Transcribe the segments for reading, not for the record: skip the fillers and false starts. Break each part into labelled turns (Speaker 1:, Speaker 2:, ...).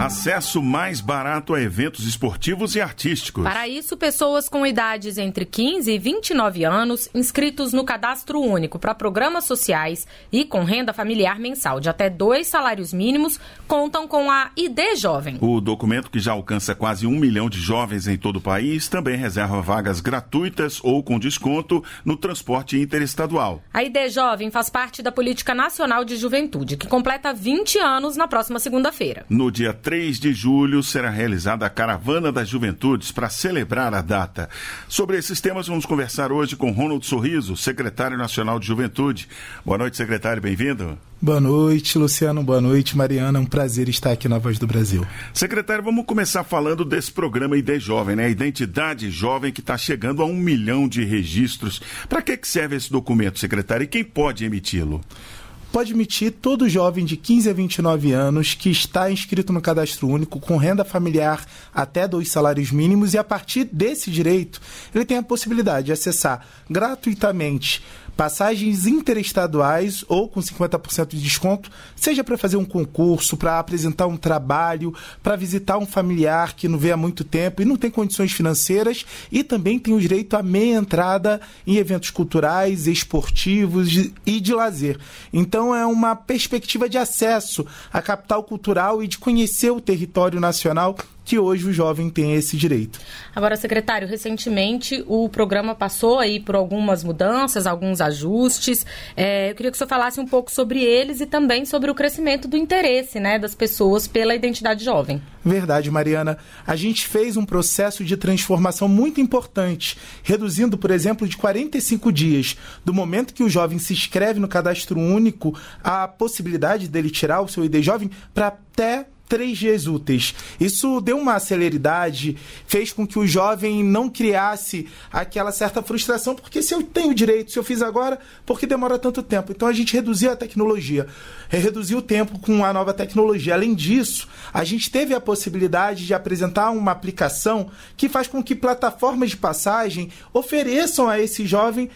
Speaker 1: Acesso mais barato a eventos esportivos e artísticos.
Speaker 2: Para isso, pessoas com idades entre 15 e 29 anos, inscritos no Cadastro Único para programas sociais e com renda familiar mensal de até 2 salários mínimos, contam com a ID Jovem.
Speaker 1: O documento, que já alcança quase 1 milhão de jovens em todo o país, também reserva vagas gratuitas ou com desconto no transporte interestadual.
Speaker 2: A ID Jovem faz parte da Política Nacional de Juventude, que completa 20 anos na próxima segunda-feira.
Speaker 1: No dia 3 de julho será realizada a Caravana das Juventudes para celebrar a data. Sobre esses temas vamos conversar hoje com Ronald Sorriso, secretário nacional de Juventude. Boa noite, secretário, bem-vindo.
Speaker 3: Boa noite, Luciano. Boa noite, Mariana. É um prazer estar aqui na Voz do Brasil.
Speaker 1: Secretário, vamos começar falando desse programa ID Jovem, né? A Identidade Jovem, que está chegando a 1 milhão de registros. Para que serve esse documento, secretário, e quem pode emiti-lo?
Speaker 3: Pode emitir todo jovem de 15 a 29 anos que está inscrito no Cadastro Único com renda familiar até 2 salários mínimos, e a partir desse direito ele tem a possibilidade de acessar gratuitamente passagens interestaduais ou com 50% de desconto, seja para fazer um concurso, para apresentar um trabalho, para visitar um familiar que não vê há muito tempo e não tem condições financeiras, e também tem o direito à meia entrada em eventos culturais, esportivos e de lazer. Então é uma perspectiva de acesso à capital cultural e de conhecer o território nacional, que hoje o jovem tem esse direito.
Speaker 2: Agora, secretário, recentemente o programa passou aí por algumas mudanças, alguns ajustes. Eu queria que o senhor falasse um pouco sobre eles e também sobre o crescimento do interesse, né, das pessoas pela identidade jovem.
Speaker 3: Verdade, Mariana. A gente fez um processo de transformação muito importante, reduzindo, por exemplo, de 45 dias, do momento que o jovem se inscreve no Cadastro Único, a possibilidade dele tirar o seu ID Jovem para até 3 dias úteis. Isso deu uma celeridade, fez com que o jovem não criasse aquela certa frustração, porque se eu tenho direito, se eu fiz agora, por que demora tanto tempo? Então a gente reduziu a tecnologia, reduziu o tempo com a nova tecnologia. Além disso, a gente teve a possibilidade de apresentar uma aplicação que faz com que plataformas de passagem ofereçam a esse jovem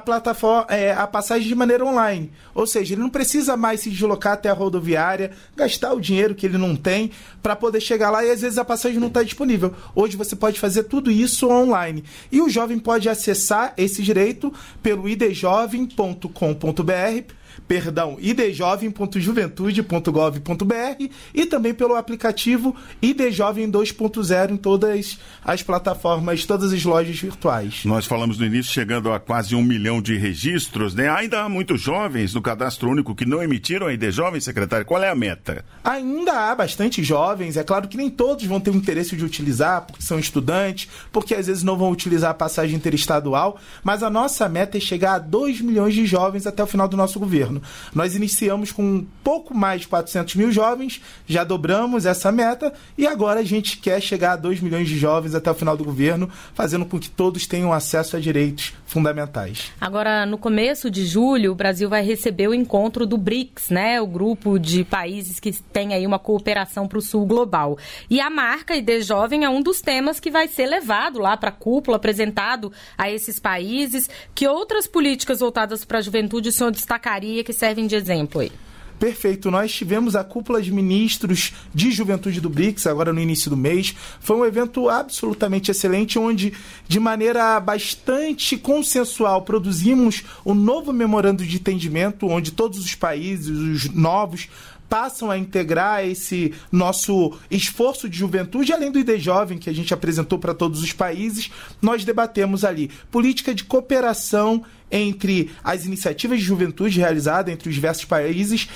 Speaker 3: a passagem de maneira online. Ou seja, ele não precisa mais se deslocar até a rodoviária, gastar o dinheiro que ele não tem para poder chegar lá, e às vezes a passagem não está disponível. Hoje você pode fazer tudo isso online. E o jovem pode acessar esse direito pelo idjovem.com.br, idjovem.juventude.gov.br, e também pelo aplicativo ID Jovem 2.0 em todas as plataformas, todas as lojas virtuais.
Speaker 1: Nós falamos no início, chegando a quase 1 milhão de registros, né? Ainda há muitos jovens no Cadastro Único que não emitiram a ID Jovem, secretário. Qual é a meta?
Speaker 3: Ainda há bastante jovens. É claro que nem todos vão ter o interesse de utilizar, porque são estudantes, porque às vezes não vão utilizar a passagem interestadual, mas a nossa meta é chegar a 2 milhões de jovens até o final do nosso governo. Nós iniciamos com um pouco mais de 400 mil jovens, já dobramos essa meta, e agora a gente quer chegar a 2 milhões de jovens até o final do governo, fazendo com que todos tenham acesso a direitos fundamentais.
Speaker 2: Agora, no começo de julho, o Brasil vai receber o encontro do BRICS, né? O grupo de países que tem aí uma cooperação para o sul global. E a marca ID Jovem é um dos temas que vai ser levado lá para a cúpula, apresentado a esses países. Que outras políticas voltadas para a juventude o senhor destacaria que servem de exemplo aí?
Speaker 3: Perfeito. Nós tivemos a cúpula de ministros de juventude do BRICS, agora no início do mês. Foi um evento absolutamente excelente, onde, de maneira bastante consensual, produzimos um novo memorando de entendimento, onde todos os países, os novos, passam a integrar esse nosso esforço de juventude, além do ID Jovem, que a gente apresentou para todos os países. Nós debatemos ali política de cooperação entre as iniciativas de juventude realizadas entre os diversos países,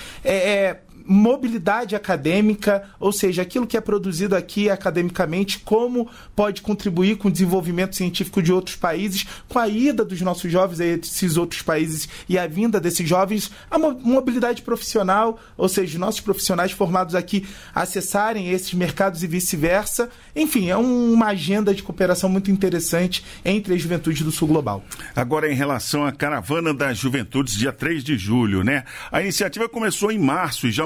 Speaker 3: mobilidade acadêmica, ou seja, aquilo que é produzido aqui academicamente, como pode contribuir com o desenvolvimento científico de outros países, com a ida dos nossos jovens a esses outros países e a vinda desses jovens, a mobilidade profissional, ou seja, os nossos profissionais formados aqui acessarem esses mercados e vice-versa. Enfim, é uma agenda de cooperação muito interessante entre as juventudes do sul global.
Speaker 1: Agora, em relação à Caravana das Juventudes, dia 3 de julho, né? A iniciativa começou em março e já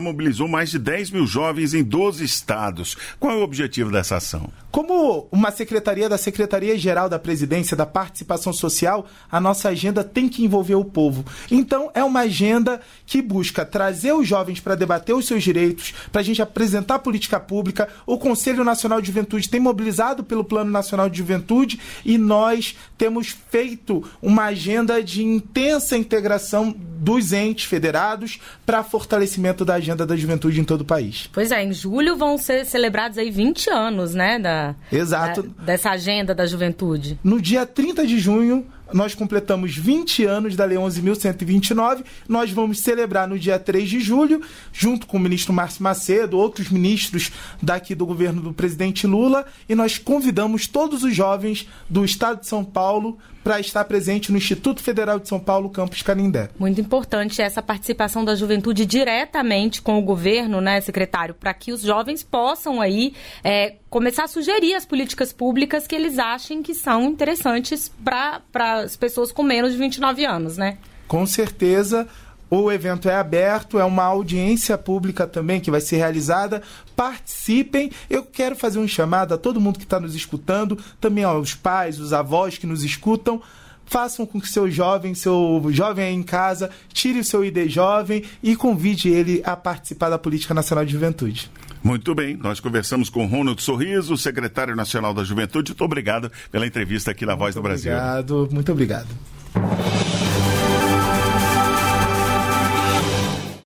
Speaker 1: mobilizou mais de 10 mil jovens em 12 estados. Qual é o objetivo dessa ação?
Speaker 3: Como uma secretaria da Secretaria-Geral da Presidência da Participação Social, a nossa agenda tem que envolver o povo. Então, é uma agenda que busca trazer os jovens para debater os seus direitos, para a gente apresentar política pública. O Conselho Nacional de Juventude tem mobilizado pelo Plano Nacional de Juventude e nós temos feito uma agenda de intensa integração dos entes federados para fortalecimento da agenda da juventude em todo o país.
Speaker 2: Pois é, em julho vão ser celebrados aí 20 anos, né,
Speaker 3: Exato.
Speaker 2: Dessa agenda da juventude.
Speaker 3: No dia 30 de junho, nós completamos 20 anos da Lei 11.129. Nós vamos celebrar no dia 3 de julho, junto com o ministro Márcio Macedo, outros ministros daqui do governo do presidente Lula, e nós convidamos todos os jovens do estado de São Paulo para estar presente no Instituto Federal de São Paulo, Campus Canindé.
Speaker 2: Muito importante essa participação da juventude diretamente com o governo, né, secretário, para que os jovens possam aí começar a sugerir as políticas públicas que eles achem que são interessantes para as pessoas com menos de 29 anos, né?
Speaker 3: Com certeza. O evento é aberto, é uma audiência pública também que vai ser realizada. Participem. Eu quero fazer um chamado a todo mundo que está nos escutando, também aos pais, os avós que nos escutam. Façam com que seu jovem aí em casa, tire o seu ID jovem e convide ele a participar da Política Nacional de Juventude.
Speaker 1: Muito bem, nós conversamos com Ronald Sorriso, secretário nacional da Juventude. Muito obrigado pela entrevista aqui na Voz do Brasil.
Speaker 3: Muito obrigado.